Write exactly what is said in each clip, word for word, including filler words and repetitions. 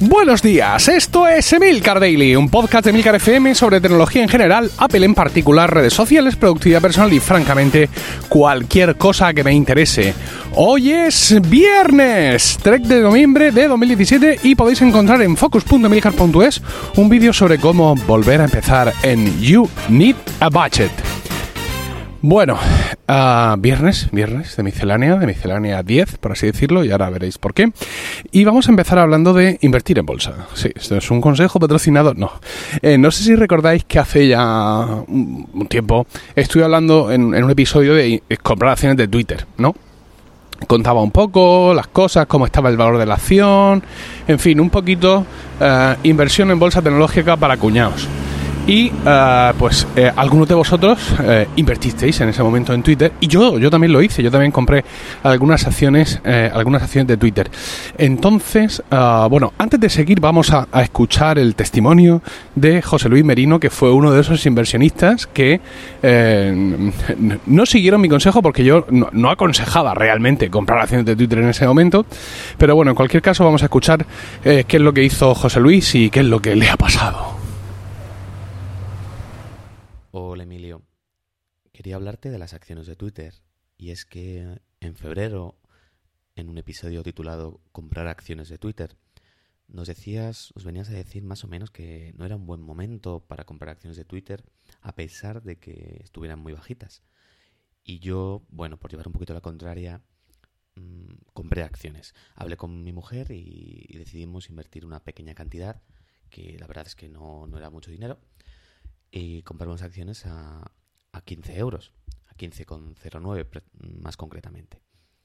Buenos días, esto es Emilcar Daily, un podcast de Emilcar F M sobre tecnología en general, Apple en particular, redes sociales, productividad personal y, francamente, cualquier cosa que me interese. Hoy es viernes, tres de noviembre de dos mil diecisiete, y podéis encontrar en focus punto emilcar punto es un vídeo sobre cómo volver a empezar en You Need a Budget. Bueno, uh, viernes, viernes de miscelánea, de miscelánea diez, por así decirlo, y ahora veréis por qué. Y vamos a empezar hablando de invertir en bolsa. Sí, esto es un consejo patrocinado, no. Eh, no sé si recordáis que hace ya un, un tiempo estuve hablando en, en un episodio de comprar acciones de Twitter, ¿no? Contaba un poco las cosas, cómo estaba el valor de la acción, en fin, un poquito uh, inversión en bolsa tecnológica para cuñados. Y uh, pues eh, algunos de vosotros eh, invertisteis en ese momento en Twitter, y yo yo también lo hice. Yo también compré algunas acciones eh, algunas acciones de Twitter. Entonces, uh, bueno, antes de seguir vamos a, a escuchar el testimonio de José Luis Merino, que fue uno de esos inversionistas que eh, no siguieron mi consejo, porque yo no, no aconsejaba realmente comprar acciones de Twitter en ese momento. Pero bueno, en cualquier caso vamos a escuchar eh, qué es lo que hizo José Luis y qué es lo que le ha pasado. Hola Emilio, quería hablarte de las acciones de Twitter, y es que en febrero, en un episodio titulado Comprar acciones de Twitter, nos decías, nos venías a decir más o menos que no era un buen momento para comprar acciones de Twitter, a pesar de que estuvieran muy bajitas. Y yo, bueno, por llevar un poquito la contraria, mmm, compré acciones. Hablé con mi mujer y, y decidimos invertir una pequeña cantidad, que la verdad es que no, no era mucho dinero, y compramos acciones a, a quince euros, a quince coma cero nueve más concretamente.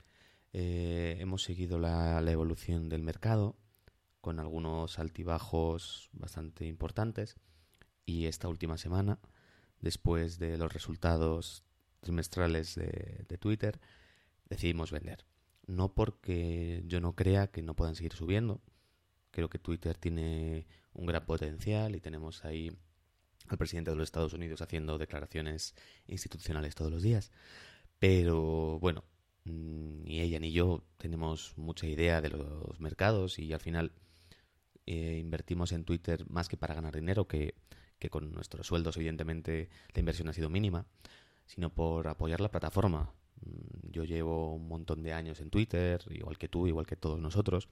Eh, hemos seguido la, la evolución del mercado con algunos altibajos bastante importantes, y esta última semana, después de los resultados trimestrales de, de Twitter, decidimos vender. No porque yo no crea que no puedan seguir subiendo. Creo que Twitter tiene un gran potencial y tenemos ahí al presidente de los Estados Unidos haciendo declaraciones institucionales todos los días. Pero bueno, ni ella ni yo tenemos mucha idea de los mercados, y al final eh, invertimos en Twitter más que para ganar dinero, que, que con nuestros sueldos evidentemente la inversión ha sido mínima, sino por apoyar la plataforma. Yo llevo un montón de años en Twitter, igual que tú, igual que todos nosotros,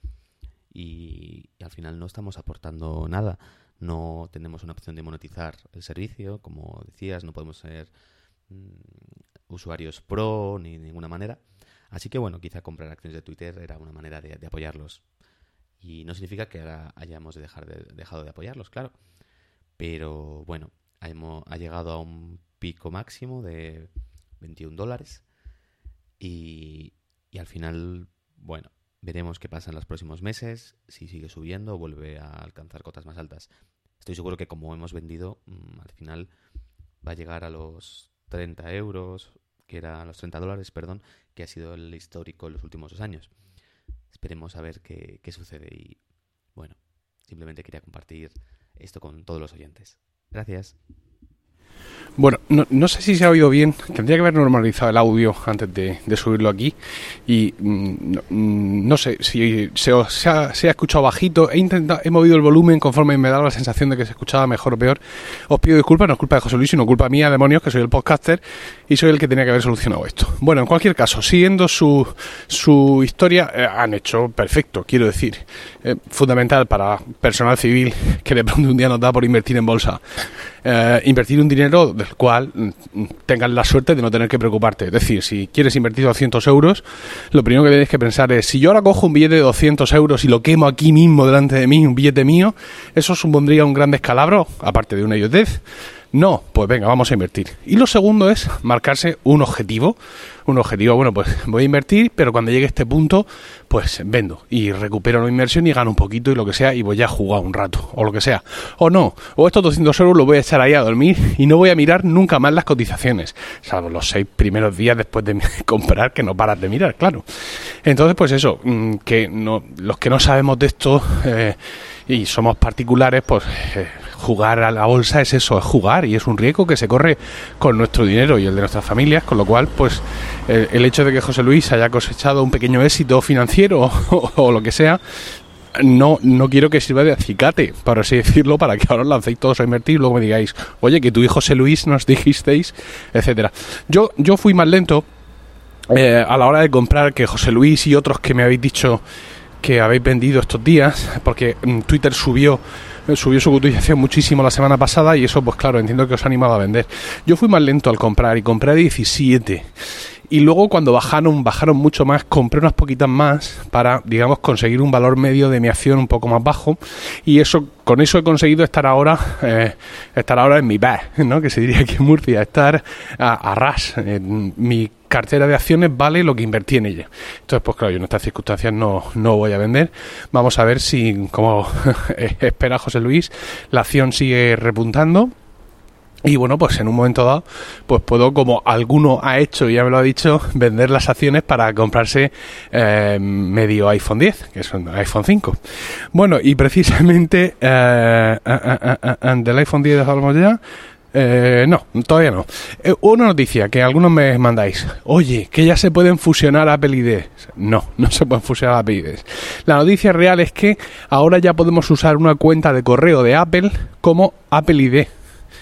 y, y al final no estamos aportando nada. No tenemos una opción de monetizar el servicio, como decías, no podemos ser mmm, usuarios pro ni de ninguna manera. Así que bueno, quizá comprar acciones de Twitter era una manera de, de apoyarlos. Y no significa que ahora hayamos de dejar de, dejado de apoyarlos, claro. Pero bueno, hemos, ha llegado a un pico máximo de veintiún dólares. Y, y al final, bueno, veremos qué pasa en los próximos meses. Si sigue subiendo, vuelve a alcanzar cotas más altas. Estoy seguro que como hemos vendido, mmm, al final va a llegar a los treinta euros, que era a los treinta dólares, perdón, que ha sido el histórico en los últimos dos años. Esperemos a ver qué, qué sucede. Y bueno, simplemente quería compartir esto con todos los oyentes. Gracias. Bueno, no, no sé si se ha oído bien. Tendría que haber normalizado el audio antes de, de subirlo aquí. Y mm, no, no sé si se, se, ha, se ha escuchado bajito. He intentado, he movido el volumen conforme me daba la sensación de que se escuchaba mejor o peor. Os pido disculpas, no es culpa de José Luis, sino culpa mía, demonios, que soy el podcaster y soy el que tenía que haber solucionado esto. Bueno, en cualquier caso, siguiendo su, su historia, eh, han hecho perfecto, quiero decir. Eh, fundamental para personal civil que de pronto un día nos da por invertir en bolsa. Eh, invertir un dinero del cual tengas la suerte de no tener que preocuparte. Es decir, si quieres invertir doscientos euros, lo primero que tienes que pensar es: si yo ahora cojo un billete de doscientos euros y lo quemo aquí mismo delante de mí, un billete mío, ¿eso supondría un gran descalabro? Aparte de una idiotez. No, pues venga, vamos a invertir. Y lo segundo es marcarse un objetivo. Un objetivo, bueno, pues voy a invertir, pero cuando llegue a este punto, pues vendo y recupero la inversión y gano un poquito y lo que sea, y voy a jugar un rato, o lo que sea. O no, o estos doscientos euros los voy a echar ahí a dormir y no voy a mirar nunca más las cotizaciones, salvo los seis primeros días después de comprar, que no paras de mirar, claro. Entonces, pues eso, que no, los que no sabemos de esto eh, y somos particulares, pues eh, jugar a la bolsa es eso, es jugar, y es un riesgo que se corre con nuestro dinero y el de nuestras familias, con lo cual, pues el, el hecho de que José Luis haya cosechado un pequeño éxito financiero o, o lo que sea, no, no quiero que sirva de acicate, por así decirlo, para que ahora os lancéis todos a invertir y luego me digáis, oye, que tú y José Luis nos dijisteis, etcétera. Yo, yo fui más lento eh, a la hora de comprar que José Luis y otros que me habéis dicho que habéis vendido estos días, porque Twitter subió subió su cotización muchísimo la semana pasada y eso, pues claro, entiendo que os animaba a vender. Yo fui más lento al comprar y compré a diecisiete. Y luego cuando bajaron, bajaron mucho más, compré unas poquitas más para, digamos, conseguir un valor medio de mi acción un poco más bajo. Y eso, con eso he conseguido estar ahora, eh, estar ahora en mi bag, ¿no? Que se diría aquí en Murcia, estar a, a ras. En mi cartera de acciones vale lo que invertí en ella. Entonces, pues claro, yo en estas circunstancias no, no voy a vender. Vamos a ver si, como espera José Luis, la acción sigue repuntando. Y bueno, pues en un momento dado, pues puedo, como alguno ha hecho y ya me lo ha dicho, vender las acciones para comprarse eh, medio iPhone diez, que es un iPhone cinco. Bueno, y precisamente eh, uh, uh, uh, uh, del iPhone diez hablamos ya. Eh, no, todavía no. Eh, una noticia que algunos me mandáis. Oye, que ya se pueden fusionar Apple I D. No, no se pueden fusionar Apple I D. La noticia real es que ahora ya podemos usar una cuenta de correo de Apple como Apple I D.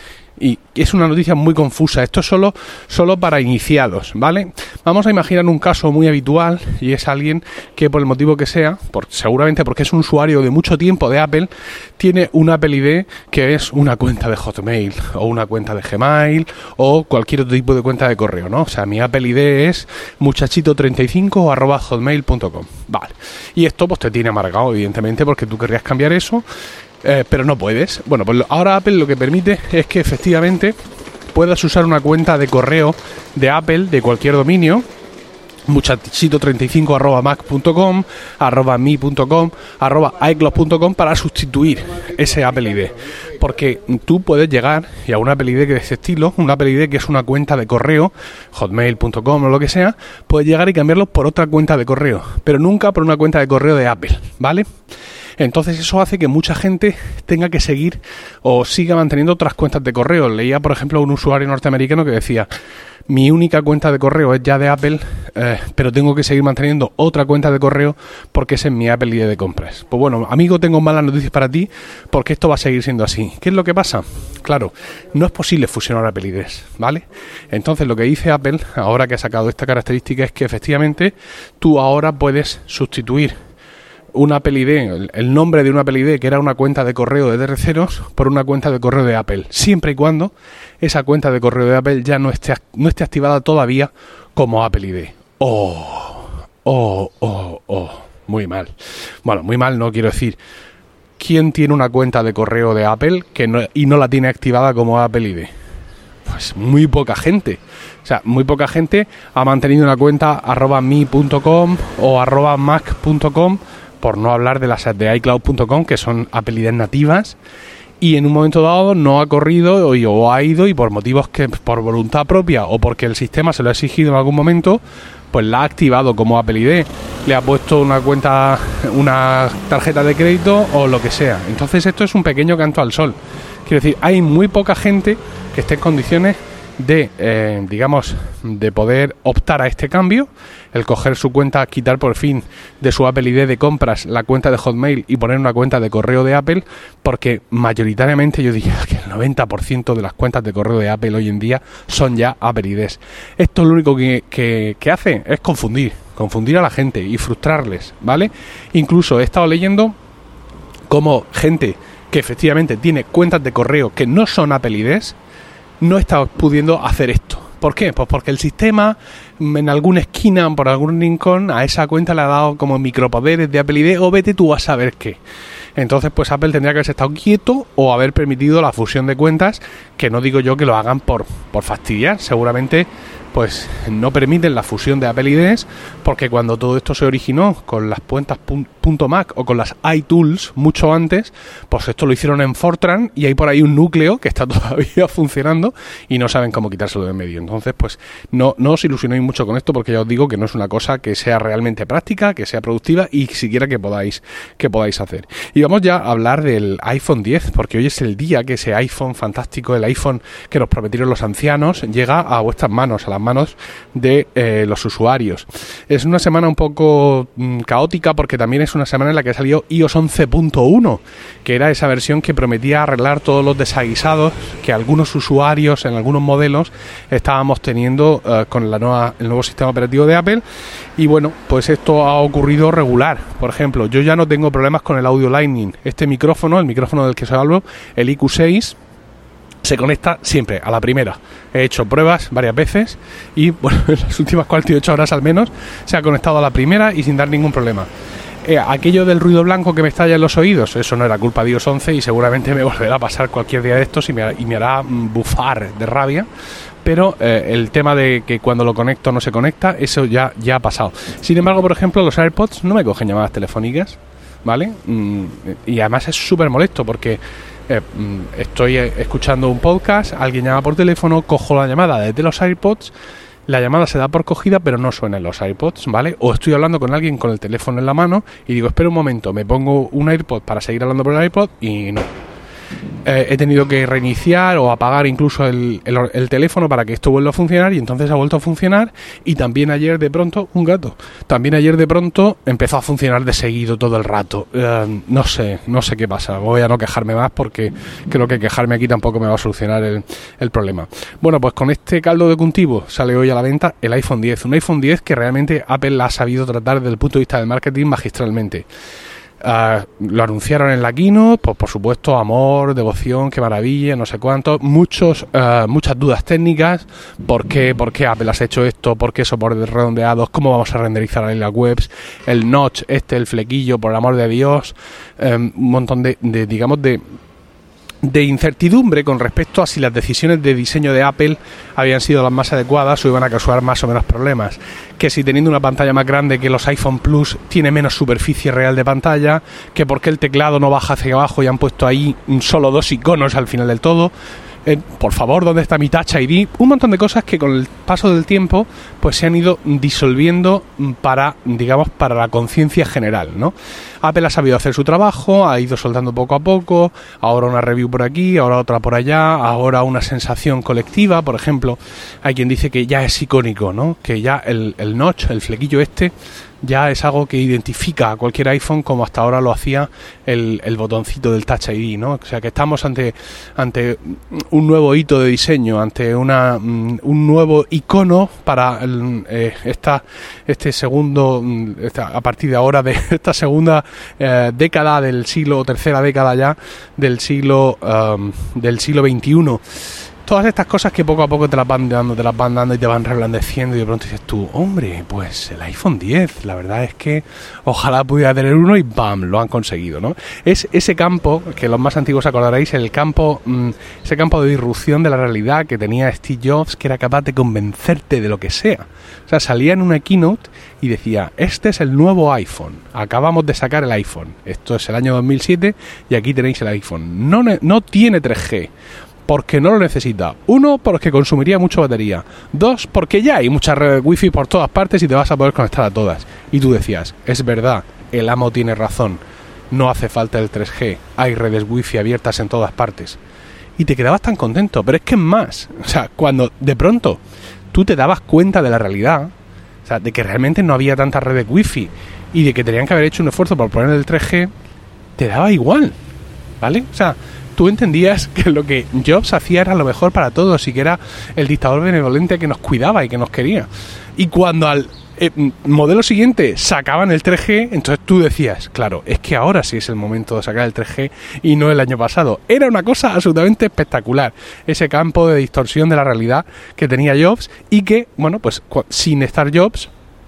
Y es una noticia muy confusa. Esto es solo, solo para iniciados, ¿vale? Vamos a imaginar un caso muy habitual y es alguien que por el motivo que sea, por, seguramente porque es un usuario de mucho tiempo de Apple, tiene un Apple I D que es una cuenta de Hotmail o una cuenta de Gmail o cualquier otro tipo de cuenta de correo, ¿no? O sea, mi Apple I D es muchachito treinta y cinco arroba hotmail punto com. Vale. Y esto pues te tiene amargado, evidentemente, porque tú querrías cambiar eso. Eh, pero no puedes. Bueno, pues ahora Apple lo que permite es que efectivamente puedas usar una cuenta de correo de Apple de cualquier dominio, muchachito treinta y cinco arroba mac punto com, arroba mi punto com, arroba icloud punto com, para sustituir ese Apple I D. Porque tú puedes llegar y a un Apple I D que de ese estilo, un Apple I D que es una cuenta de correo, hotmail punto com o lo que sea, puedes llegar y cambiarlo por otra cuenta de correo, pero nunca por una cuenta de correo de Apple, ¿vale? Entonces eso hace que mucha gente tenga que seguir o siga manteniendo otras cuentas de correo. Leía, por ejemplo, a un usuario norteamericano que decía: mi única cuenta de correo es ya de Apple, eh, pero tengo que seguir manteniendo otra cuenta de correo porque ese es mi Apple I D de compras. Pues bueno, amigo, tengo malas noticias para ti porque esto va a seguir siendo así. ¿Qué es lo que pasa? Claro, no es posible fusionar Apple I Ds, ¿vale? Entonces lo que dice Apple, ahora que ha sacado esta característica, es que efectivamente tú ahora puedes sustituir un Apple I D, el, el nombre de un Apple I D que era una cuenta de correo de terceros, por una cuenta de correo de Apple, siempre y cuando esa cuenta de correo de Apple ya no esté, no esté activada todavía como Apple I D. Oh, oh, oh, oh, muy mal. Bueno, muy mal no quiero decir. ¿Quién tiene una cuenta de correo de Apple que no, y no la tiene activada como Apple I D? Pues muy poca gente. O sea, muy poca gente ha mantenido una cuenta arroba mi punto com o arroba mac punto com, por no hablar de las de icloud punto com, que son Apple I Ds nativas, y en un momento dado no ha corrido o, o ha ido, y por motivos que por voluntad propia o porque el sistema se lo ha exigido en algún momento, pues la ha activado como Apple I D, le ha puesto una cuenta, una tarjeta de crédito o lo que sea. Entonces esto es un pequeño canto al sol. Quiero decir, hay muy poca gente que esté en condiciones de, eh, digamos, de poder optar a este cambio, el coger su cuenta, quitar por fin de su Apple I D de compras la cuenta de Hotmail y poner una cuenta de correo de Apple, porque mayoritariamente yo diría que el noventa por ciento de las cuentas de correo de Apple hoy en día son ya Apple I Ds. Esto lo único que, que, que hace es confundir, confundir a la gente y frustrarles, ¿vale? Incluso he estado leyendo cómo gente que efectivamente tiene cuentas de correo que no son Apple I Ds no está pudiendo hacer esto. ¿Por qué? Pues porque el sistema, en alguna esquina, por algún rincón, a esa cuenta le ha dado como micropoderes de Apple I D, o vete tú a saber qué. Entonces, pues Apple tendría que haberse estado quieto o haber permitido la fusión de cuentas, que no digo yo que lo hagan por, por fastidiar. Seguramente, pues no permiten la fusión de Apple I Ds, porque cuando todo esto se originó con las cuentas .mac o con las iTools mucho antes, pues esto lo hicieron en Fortran y hay por ahí un núcleo que está todavía funcionando y no saben cómo quitárselo de en medio. Entonces, pues no, no os ilusionéis mucho con esto, porque ya os digo que no es una cosa que sea realmente práctica, que sea productiva y siquiera que podáis, que podáis hacer. Y vamos ya a hablar del iPhone diez, porque hoy es el día que ese iPhone fantástico, el iPhone que nos prometieron los ancianos, llega a vuestras manos, a las manos de eh, los usuarios. Es una semana un poco mm, caótica porque también es una semana en la que salió i o ese once punto uno, que era esa versión que prometía arreglar todos los desaguisados que algunos usuarios en algunos modelos estábamos teniendo uh, con la nueva, el nuevo sistema operativo de Apple. Y bueno, pues esto ha ocurrido regular. Por ejemplo, yo ya no tengo problemas con el audio Lightning. Este micrófono, el micrófono del que os hablo, el I Q seis, se conecta siempre a la primera. He hecho pruebas varias veces y bueno, en las últimas cuarenta y ocho horas al menos se ha conectado a la primera y sin dar ningún problema. Eh, aquello del ruido blanco que me estalla en los oídos, eso no era culpa de i o ese once y seguramente me volverá a pasar cualquier día de estos y me, y me hará bufar de rabia. Pero eh, el tema de que cuando lo conecto no se conecta, eso ya, ya ha pasado. Sin embargo, por ejemplo, los AirPods no me cogen llamadas telefónicas, ¿vale? Mm, y además es súper molesto porque eh, mm, estoy escuchando un podcast, alguien llama por teléfono, cojo la llamada desde los AirPods, la llamada se da por cogida pero no suena en los AirPods, ¿vale? O estoy hablando con alguien con el teléfono en la mano y digo, espera un momento, me pongo un AirPod para seguir hablando por el AirPod y no. Eh, he tenido que reiniciar o apagar incluso el, el, el teléfono para que esto vuelva a funcionar y entonces ha vuelto a funcionar. Y también ayer de pronto, un gato, también ayer de pronto empezó a funcionar de seguido todo el rato. Eh, no sé, no sé qué pasa, voy a no quejarme más porque creo que quejarme aquí tampoco me va a solucionar el, el problema. Bueno, pues con este caldo de cultivo sale hoy a la venta el iPhone diez, un iPhone diez que realmente Apple ha sabido tratar desde el punto de vista del marketing magistralmente. Uh, lo anunciaron en la keynote, pues por supuesto, amor, devoción, qué maravilla, no sé cuánto, muchos, uh, muchas dudas técnicas, ¿por qué, por qué Apple has hecho esto? ¿Por qué soportes redondeados? ¿Cómo vamos a renderizar ahí las webs? El notch, este, el flequillo, por el amor de Dios, um, un montón de, de digamos, de de incertidumbre con respecto a si las decisiones de diseño de Apple habían sido las más adecuadas o iban a causar más o menos problemas. Que si teniendo una pantalla más grande que los iPhone Plus tiene menos superficie real de pantalla, que por qué el teclado no baja hacia abajo y han puesto ahí solo dos iconos al final del todo. Eh, por favor, ¿dónde está mi Touch I D? Un montón de cosas que con el paso del tiempo pues se han ido disolviendo para, digamos, para la conciencia general, ¿no? Apple ha sabido hacer su trabajo, ha ido soltando poco a poco, ahora una review por aquí, ahora otra por allá, ahora una sensación colectiva. Por ejemplo, hay quien dice que ya es icónico, ¿no? Que ya el, el notch, el flequillo este, ya es algo que identifica a cualquier iPhone como hasta ahora lo hacía el, el botoncito del Touch I D, ¿no? O sea que estamos ante ante un nuevo hito de diseño, ante una un nuevo icono para el, eh, esta este segundo esta, a partir de ahora de esta segunda eh, década del siglo o tercera década ya del siglo um, del siglo veintiuno. Todas estas cosas que poco a poco te las van dando, te las van dando y te van reblandeciendo y de pronto dices tú, hombre, pues el iPhone diez, la verdad es que ojalá pudiera tener uno y ¡bam!, lo han conseguido, ¿no? Es ese campo, que los más antiguos acordaréis, el campo, mmm, ese campo de disrupción de la realidad que tenía Steve Jobs, que era capaz de convencerte de lo que sea. O sea, salía en una keynote y decía, este es el nuevo iPhone, acabamos de sacar el iPhone, esto es el año dos mil siete y aquí tenéis el iPhone. No, no tiene tres G. Porque no lo necesita. Uno, porque consumiría mucha batería. Dos, porque ya hay mucha red wifi por todas partes y te vas a poder conectar a todas. Y tú decías, es verdad, el amo tiene razón. No hace falta el tres G. Hay redes wifi abiertas en todas partes. Y te quedabas tan contento. Pero es que es más. O sea, cuando de pronto tú te dabas cuenta de la realidad, o sea, de que realmente no había tantas redes wifi y de que tenían que haber hecho un esfuerzo por poner el tres G, te daba igual. ¿Vale? O sea, tú entendías que lo que Jobs hacía era lo mejor para todos y que era el dictador benevolente que nos cuidaba y que nos quería. Y cuando al eh, modelo siguiente sacaban el tres G, entonces tú decías, claro, es que ahora sí es el momento de sacar el tres G y no el año pasado. Era una cosa absolutamente espectacular, ese campo de distorsión de la realidad que tenía Jobs y que, bueno, pues sin estar Jobs,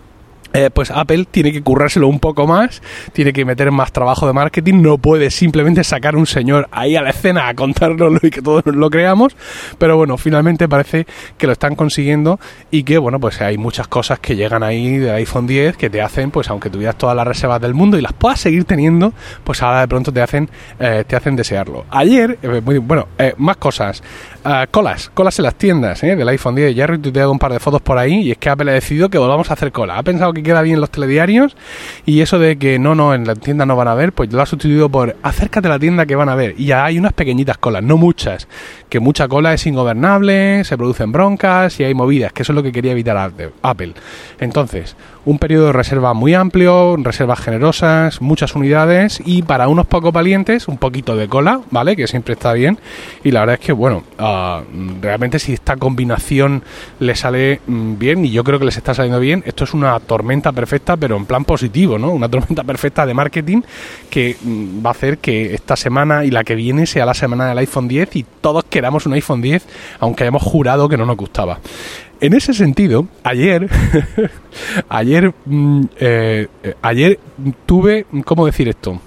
Eh, pues Apple tiene que currárselo un poco más, tiene que meter más trabajo de marketing, no puede simplemente sacar un señor ahí a la escena a contárnoslo y que todos lo creamos, pero bueno, finalmente parece que lo están consiguiendo y que, bueno, pues hay muchas cosas que llegan ahí del iPhone diez que te hacen, pues aunque tuvieras todas las reservas del mundo y las puedas seguir teniendo, pues ahora de pronto te hacen eh, te hacen desearlo. Ayer, eh, bueno, eh, más cosas, uh, colas, colas en las tiendas eh, del iPhone diez, ya he retuiteado un par de fotos por ahí y es que Apple ha decidido que volvamos a hacer cola, ha pensado que queda bien los telediarios, y eso de que no, no, en la tienda no van a ver, pues lo ha sustituido por acércate a la tienda que van a ver, y ya hay unas pequeñitas colas, no muchas, que mucha cola es ingobernable, se producen broncas y hay movidas, que eso es lo que quería evitar Apple. Entonces, un periodo de reserva muy amplio, reservas generosas, muchas unidades, y para unos pocos valientes, un poquito de cola, ¿vale? Que siempre está bien, y la verdad es que, bueno, uh, realmente si esta combinación le sale mm, bien, y yo creo que les está saliendo bien, esto es una tormenta perfecta, pero en plan positivo, ¿no? Una tormenta perfecta de marketing que mm, va a hacer que esta semana y la que viene sea la semana del iPhone diez y todos queramos un iPhone diez, aunque hayamos jurado que no nos gustaba. En ese sentido, ayer, ayer, eh, ayer tuve, ¿cómo decir esto?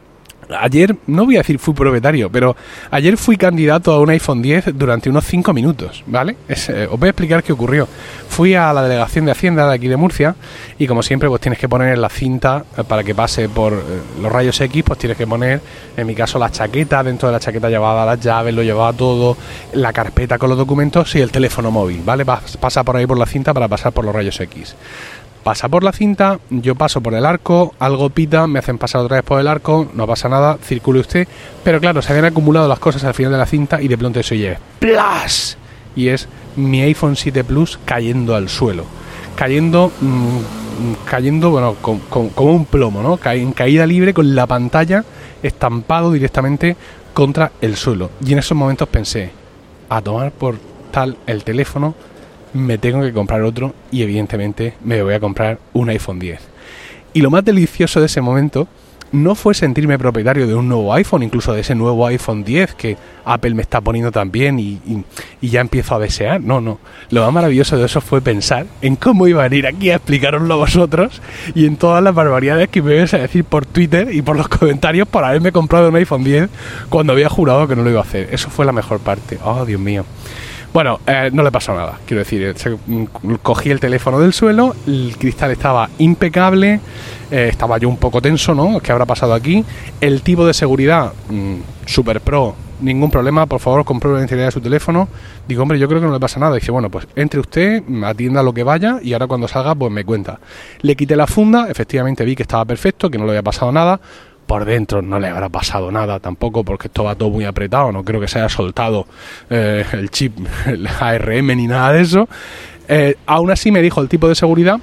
Ayer, no voy a decir fui propietario, pero ayer fui candidato a un iPhone diez durante unos cinco minutos, ¿vale? Es, eh, os voy a explicar qué ocurrió. Fui a la delegación de Hacienda de aquí de Murcia y, como siempre, pues tienes que poner la cinta eh, para que pase por eh, los rayos X, pues tienes que poner, en mi caso, la chaqueta. Dentro de la chaqueta llevaba las llaves, lo llevaba todo, la carpeta con los documentos y el teléfono móvil, ¿vale? Pasa por ahí por la cinta para pasar por los rayos X. Pasa por la cinta, yo paso por el arco, algo pita, me hacen pasar otra vez por el arco, no pasa nada, circule usted, pero claro, se habían acumulado las cosas al final de la cinta y de pronto eso oye, ¡plas! Y es mi iPhone siete Plus cayendo al suelo, cayendo, mmm, cayendo, bueno, con, con, como un plomo, ¿no? Ca- en caída libre, con la pantalla estampado directamente contra el suelo. Y en esos momentos pensé, a tomar por tal el teléfono, me tengo que comprar otro y evidentemente me voy a comprar un iPhone diez. Y lo más delicioso de ese momento no fue sentirme propietario de un nuevo iPhone, incluso de ese nuevo iPhone diez que Apple me está poniendo también y, y, y ya empiezo a desear. No, no. Lo más maravilloso de eso fue pensar en cómo iba a venir aquí a explicaroslo a vosotros y en todas las barbaridades que me ibas a decir por Twitter y por los comentarios por haberme comprado un iPhone diez cuando había jurado que no lo iba a hacer. Eso fue la mejor parte. Oh, Dios mío. Bueno, eh, no le pasó nada, quiero decir, se, cogí el teléfono del suelo, el cristal estaba impecable, eh, estaba yo un poco tenso, ¿no? ¿Qué habrá pasado aquí? El tipo de seguridad, mmm, super pro, ningún problema, por favor, compruebe la integridad de su teléfono. Digo, hombre, yo creo que no le pasa nada. Dice, bueno, pues entre usted, atienda lo que vaya y ahora cuando salga, pues me cuenta. Le quité la funda, efectivamente vi que estaba perfecto, que no le había pasado nada. Por dentro no le habrá pasado nada tampoco, porque esto va todo muy apretado, no creo que se haya soltado eh, el chip, el A R M ni nada de eso. Eh, aún así me dijo el tipo de seguridad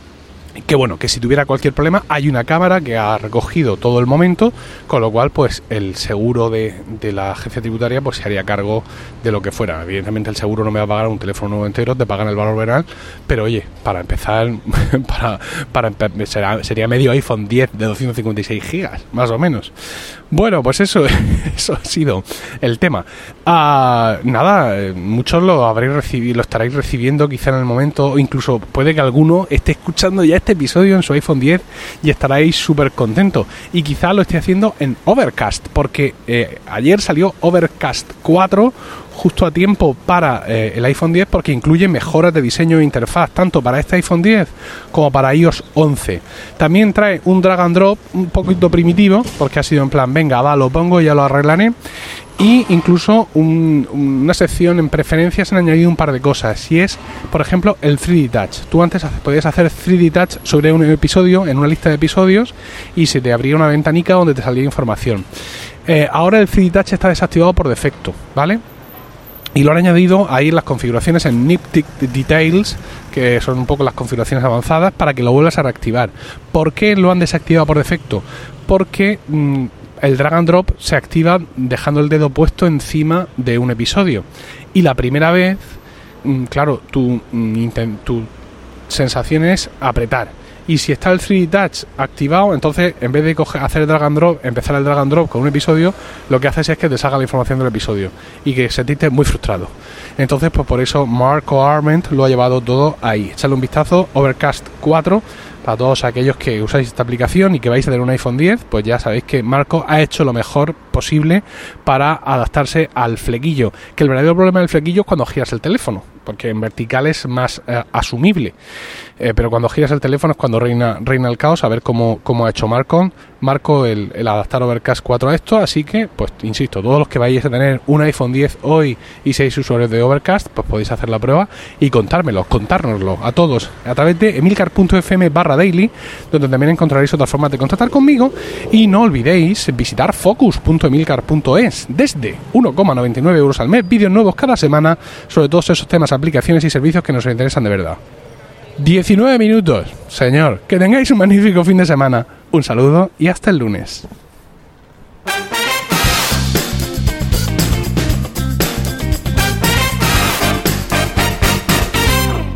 que bueno, que si tuviera cualquier problema hay una cámara que ha recogido todo el momento, con lo cual pues el seguro de, de la agencia tributaria pues se haría cargo de lo que fuera. Evidentemente el seguro no me va a pagar un teléfono nuevo entero, te pagan el valor venal, pero oye, para empezar para, para será, sería medio iPhone diez de doscientos cincuenta y seis gigas, más o menos. Bueno, pues eso, eso ha sido el tema. Ah, nada, muchos lo habréis recibido, lo estaréis recibiendo quizá en el momento, o incluso puede que alguno esté escuchando ya este episodio en su iPhone diez y estaréis súper contento. Y quizá lo esté haciendo en Overcast, porque eh, ayer salió Overcast cuatro justo a tiempo para eh, el iPhone diez, porque incluye mejoras de diseño e interfaz tanto para este iPhone diez como para iOS once. También trae un drag and drop un poquito primitivo, porque ha sido en plan, venga, va, lo pongo y ya lo arreglaré. Y incluso un, una sección en preferencias han añadido un par de cosas, y es, por ejemplo, el tres D Touch. Tú antes podías hacer tres D Touch sobre un episodio, en una lista de episodios, y se te abría una ventanica donde te salía información. Eh, ahora el tres D Touch está desactivado por defecto, ¿vale? Y lo han añadido ahí en las configuraciones en Niptic Details, que son un poco las configuraciones avanzadas, para que lo vuelvas a reactivar. ¿Por qué lo han desactivado por defecto? Porque mmm, el drag and drop se activa dejando el dedo puesto encima de un episodio. Y la primera vez, mmm, claro, tu, mmm, tu sensación es apretar. Y si está el tres D Touch activado, entonces en vez de coger, hacer el drag and drop, empezar el drag and drop con un episodio, lo que haces es que te salga la información del episodio y que se siente muy frustrado. Entonces, pues por eso Marco Arment lo ha llevado todo ahí. Echadle un vistazo, Overcast cuatro, para todos aquellos que usáis esta aplicación y que vais a tener un iPhone diez, pues ya sabéis que Marco ha hecho lo mejor posible para adaptarse al flequillo. Que el verdadero problema del flequillo es cuando giras el teléfono, porque en vertical es más eh, asumible. Eh, pero cuando giras el teléfono es cuando reina reina el caos. A ver cómo, cómo ha hecho Marco. marco el, el adaptar Overcast cuatro a esto, así que, pues insisto, todos los que vayáis a tener un iPhone diez hoy y seis usuarios de Overcast, pues podéis hacer la prueba y contármelo, contárnoslo a todos a través de emilcar.fm barra daily, donde también encontraréis otras formas de contactar conmigo, y no olvidéis visitar focus punto emilcar punto es desde uno coma noventa y nueve euros al mes, vídeos nuevos cada semana sobre todos esos temas, aplicaciones y servicios que nos interesan de verdad. diecinueve minutos, señor. Que tengáis un magnífico fin de semana. Un saludo y hasta el lunes.